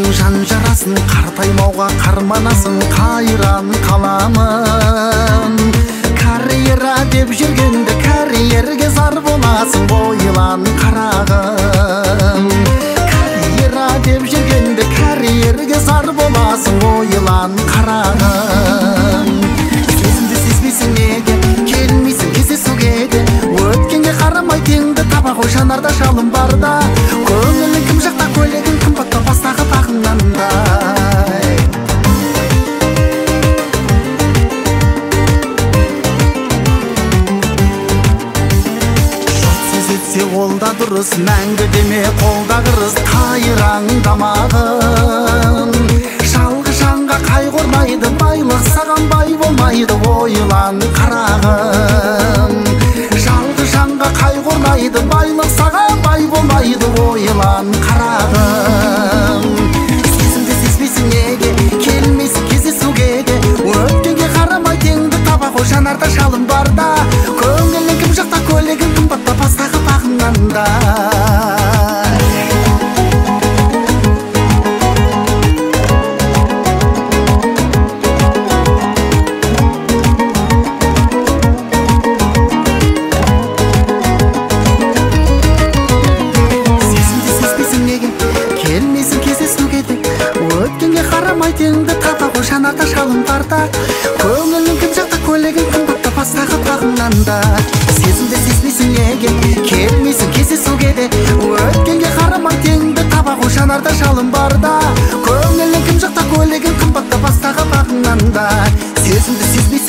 жан жарасын қартаймауға қарманасың қайран қаламын. Карьера деп жүргенде карьерге зар боласың, ойлан қарағым. Карьера деп жүргенде карьерге зар боласың, ойлан қарағым. Сезімді сезбейсің неге, келмейсің кездесуге де, өткенге қарамай теңді таба ғой жанарда жалын барда. Көңілің кім жақта, көйлегің қымбатта, бастағы тағынғандай. Жұрт сезетсе ол да дұрыс, мәңгі деме қолда қырыс, қайраңдамағын. Жалғы жанға қайғы орнайды, байлық саған бай болмайды, ойлан қарағым. Жалғы жанға қайғы орнайды, байлық саған бай болмайды, ойлан қарағым. Сезімді сезбейсің неге, келмейсің кездесуге де, өткенге қарамай теңді таба ғой жанарда жалын барда. Көңілің кім жақта, көйлегің қымбатта, бастағы бағынғандай. Теңді таба ғой жанарда жалын барда. Көңілің кім жақта, көйлегің қымбатта, бастағы тағынғанда. Сезімді сезбейсің неге, келмейсің кездесуге де, өткенге қарамай теңді таба ғой жанарда жалын барда. Көңілің кім жақта, көйлегің қымбатта, бастағы бағынғанда. Сезімді сезбейсің